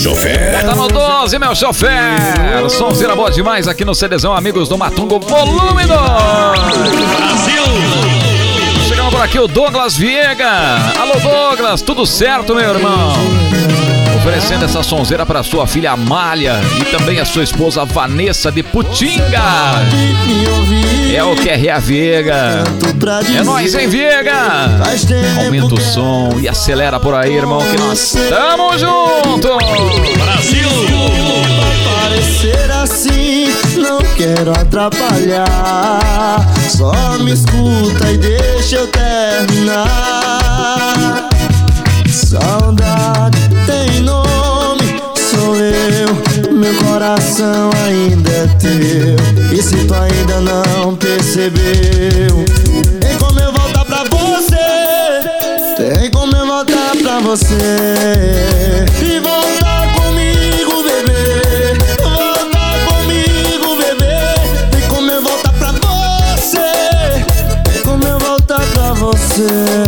chofer. Tá no 12, meu chofer. Sonzeira boa demais aqui no CDzão, amigos do Matungo, volume 2. Brasil. Chegando por aqui o Douglas Viega. Alô, Douglas, tudo certo, meu irmão? Oferecendo essa sonzeira para sua filha Amália e também a sua esposa Vanessa de Putinga. É o QRA Viega. É nóis, hein, Viega? Aumenta o som e acelera por aí, irmão, que nós tamo junto. Brasil. Parecer assim, não quero atrapalhar. Só me escuta e deixa eu terminar. Saudade tem nome, sou eu. Meu coração ainda é teu. E se tu ainda não percebeu, tem como eu voltar pra você. Tem como eu voltar pra você. E voltar comigo, bebê. Voltar comigo, bebê. Tem como eu voltar pra você. Tem como eu voltar pra você.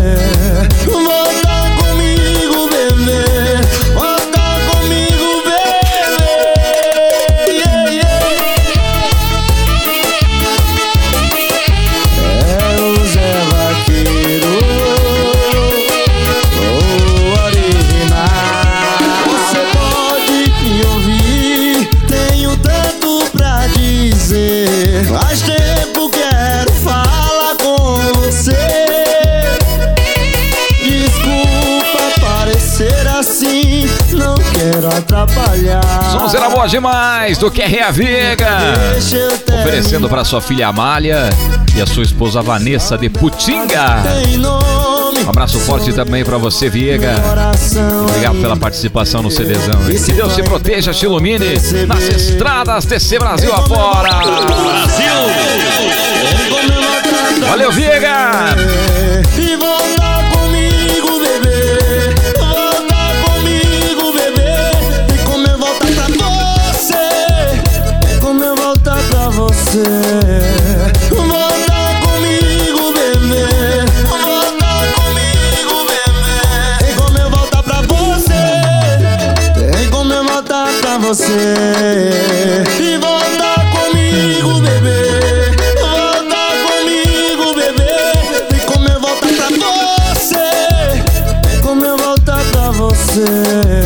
Faz tempo quero falar com você. Desculpa parecer assim, não quero atrapalhar. Sonzeira boa demais do QRA Viega. Oferecendo para sua filha Amália e a sua esposa Vanessa de Putinga. Um abraço forte também pra você, Viega. Obrigado pela participação no CDzão. Que Deus te proteja, te ilumine nas estradas desse Brasil afora. Brasil. Valeu, Viega. E voltar comigo, bebê. Voltar comigo, bebê. Tem como eu voltar pra você. Tem como eu voltar pra você. Você e voltar comigo, bebê. Voltar comigo, bebê. Tem como eu voltar pra você. Tem como eu voltar pra você.